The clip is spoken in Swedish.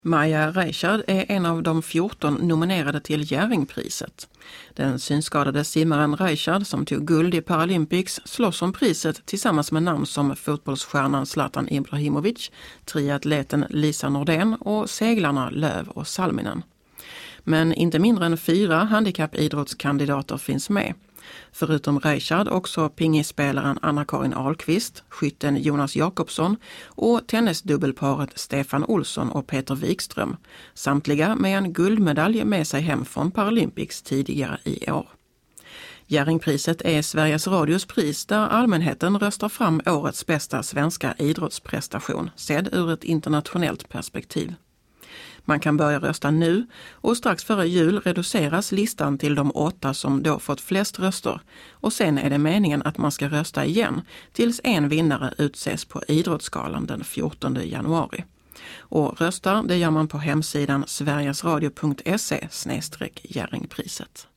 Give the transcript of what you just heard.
Maja Reichard är en av de 14 nominerade till Jerringpriset. Den synskadade simmaren Reichard, som tog guld i Paralympics, slåss om priset tillsammans med namn som fotbollsstjärnan Zlatan Ibrahimovic, triatleten Lisa Nordén och seglarna Löv och Salminen. Men inte mindre än 4 handikappidrottskandidater finns med. Förutom Reichard också pingisspelaren Anna-Karin Ahlqvist, skytten Jonas Jakobsson och tennisdubbelparet Stefan Olsson och Peter Wikström. Samtliga med en guldmedalj med sig hem från Paralympics tidigare i år. Jerringpriset är Sveriges Radios pris där allmänheten röstar fram årets bästa svenska idrottsprestation, sedd ur ett internationellt perspektiv. Man kan börja rösta nu och strax före jul reduceras listan till de 8 som då fått flest röster. Och sen är det meningen att man ska rösta igen tills en vinnare utses på Idrottsgalan den 14 januari. Och röstar det gör man på hemsidan sverigesradio.se/Jerringpriset.